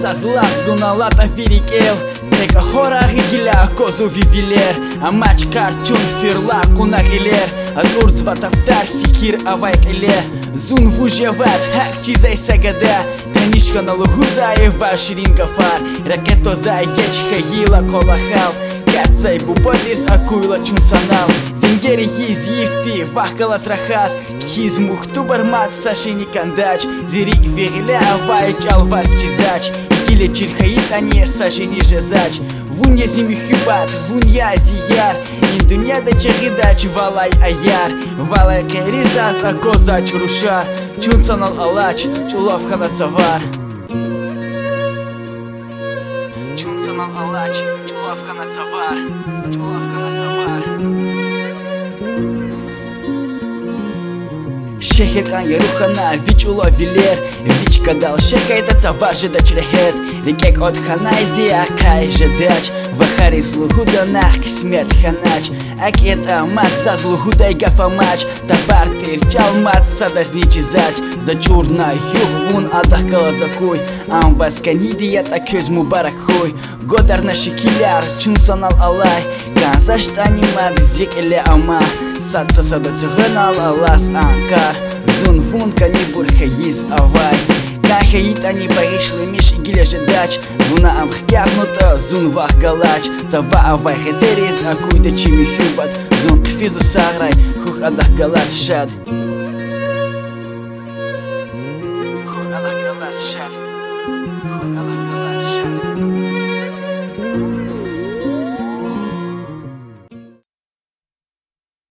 сазлав зуналата вирикел Тека хора гиля козу вивилер Амач карчун фирла кунагилер Азур зватавтар фикир авайкеле Зун вужеваз хак чизай сагада Танишка на лугузаева ширин гафар Ракето зайгеч хагила колахал Кацай бубодис акуйла чунсанал Зингери хиз ефти вахкалас рахас Хиз мухтубар мат сашини кандач Зирик вериля авайч алвас чизач Гиле чирхаит ане сашини жезач Вун я зими хюбат, вун я зияр Ин дуня да чагидач валай аяр Валай керизас акозач рушар Чунсанал алач, чуловка на цавар Чунсанал алач, чуловка на цавар Чуловка на цавар Шехекан ярухана вичуло вилер Вич кадал шехайта цавар же дачрехет Рикек от ханайди акай же дач Вахари злугуда нах кисмет ханач Акета матца злугуда и гафамач Табар тирчал матца дазничизач За чурна юг вун адахкала закуй Амбас канидията көз мубаракуй Годар на шикиляр чунсанал алай Канза штани мад зик или ама Садса сада цюганал алас анкар Зун вун канибур хаиз авай Кахаит они паришли миш и гиля жедач Вуна амхгярнута зун вах галач Цава авай хетерис акуй да чими хюбат Зун пфизу саграй хух адах галас шад Хух адах галас шад